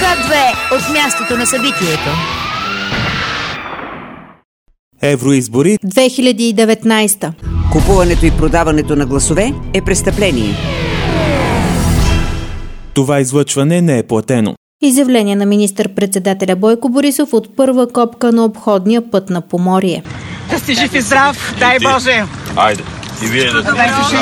К2 от мястото на събитието. Евроизбори 2019. Купуването и продаването на гласове е престъпление. Това излъчване не е платено. Изявление на министър-председателя Бойко Борисов от първа копка на обходния път на Поморие. Да сте жив и здрав, дай Боже! Айде, и вие да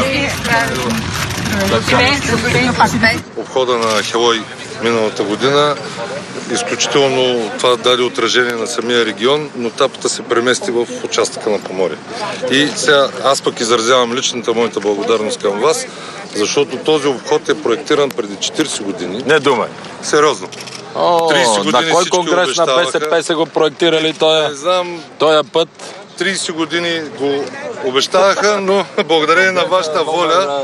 сте. Обхода на Ахелой миналата година, изключително това даде отражение на самия регион, но тапата се премести в участъка на Поморие. И сега аз пък изразявам личната моята благодарност към вас, защото този обход е проектиран преди 40 години. Не думай. Сериозно. 30 години на кой конгрес на БСП са го проектирали този път? 30 години го обещаваха, но благодарение на вашата воля,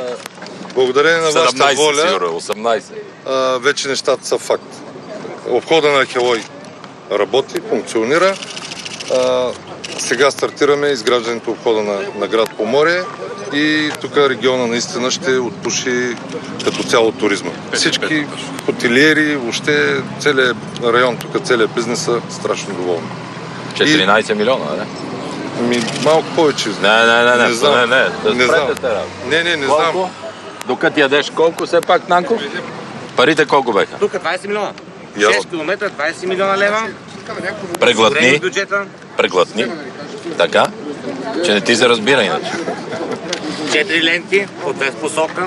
18. Вече нещата са факт. Обхода на Ахелой работи, функционира. Сега стартираме изграждането обхода на град Поморие и тук региона наистина ще отпуши като цяло туризма. Всички хотелиери, въобще целият район, тук целият бизнес са страшно доволни. 14 милиона, не? Малко повече. Не знам. Не знам. Докато ядеш колко все пак, Нанко? Парите колко беха? Тук 20 милиона. 6 км, 20 милиона лева. Преглътни. Така? Че не ти се разбира иначе. 4 ленти от 2 посока.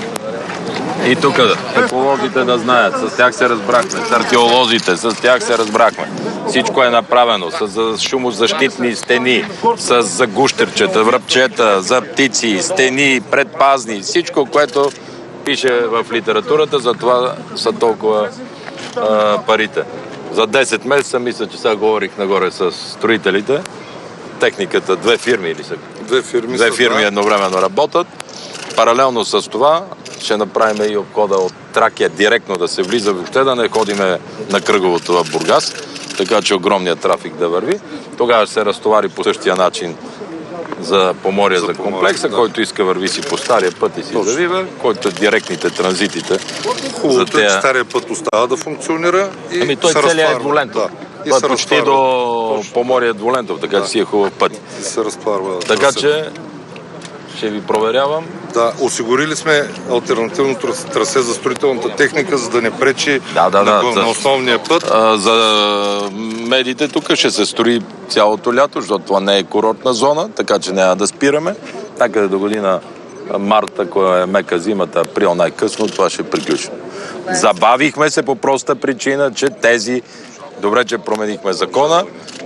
И тук еколозите да знаят, с тях се разбрахме, с археолозите, с тях се разбрахме. Всичко е направено с шумозащитни стени, с загущерчета, връбчета, за птици, стени, предпазни, всичко, което пише в литературата, затова са толкова парите. За 10 месеца, мисля, че сега говорих нагоре с строителите, техниката, две фирми едновременно работят. Паралелно с това ще направим и обхода от Тракия директно да се влиза, въобще да не ходиме на кръговото в Бургас, така че огромният трафик да върви. Тогава ще се разтовари по същия начин за Поморие, за комплекса, който иска върви си по стария път и си завива, който директните транзитите. Хубавото е, че стария път остава да функционира и той целият е двулентов. Път почти до Поморие е двулентов, така че си е хубав път. Се разпарва. Така че ще ви проверявам. Да, осигурили сме алтернативното трасе за строителната техника, за да не пречи на основния път. За медиите тук ще се строи цялото лято, защото това не е курортна зона, така че няма да спираме. Някъде до година март, ако е мека зимата, април най-късно, това ще приключи. Забавихме се по проста причина, че добре, че променихме закона,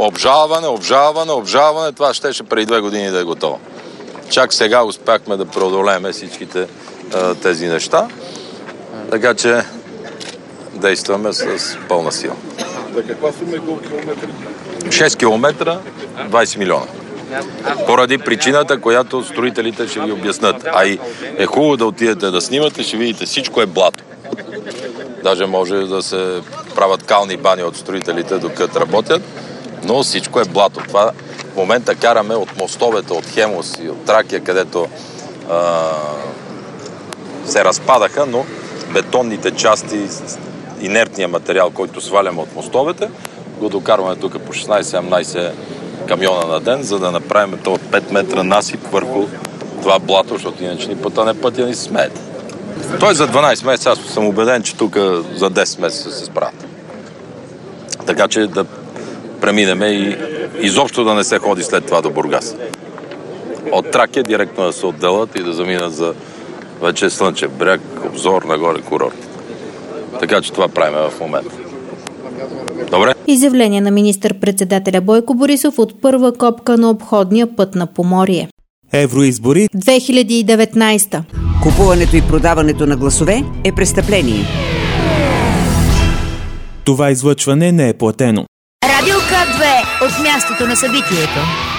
обжалване, това щеше преди 2 години да е готово. Чак сега успяхме да преодолеем всичките тези неща, така че действаме с пълна сила. За каква сума и колко километри? 6 километра, 20 милиона. Поради причината, която строителите ще ви обяснат. А и е хубаво да отидете да снимате, ще видите, всичко е блато. Даже може да се правят кални бани от строителите, докато работят, но всичко е блато. Това в момента караме от мостовете, от Хемос и от Тракия, където се разпадаха, но бетонните части, инертния материал, който сваляме от мостовете, го докарваме тук по 16-17 камиона на ден, за да направим това 5 метра насип върху това блато, защото иначе ни пътя ни се смеете. Той за 12 месеца, аз съм убеден, че тук за 10 месеца се справят. Така че да преминеме и изобщо да не се ходи след това до Бургас. От Тракия директно да се отделят и да заминат за вече Слънчев бряг, обзор, нагоре курорт. Така че това правим в момента. Добре? Изявление на министър-председателя Бойко Борисов от първа копка на обходния път на Поморие. Евроизбори 2019. Купуването и продаването на гласове е престъпление. Това излъчване не е платено. Радио К2 от мястото на събитието.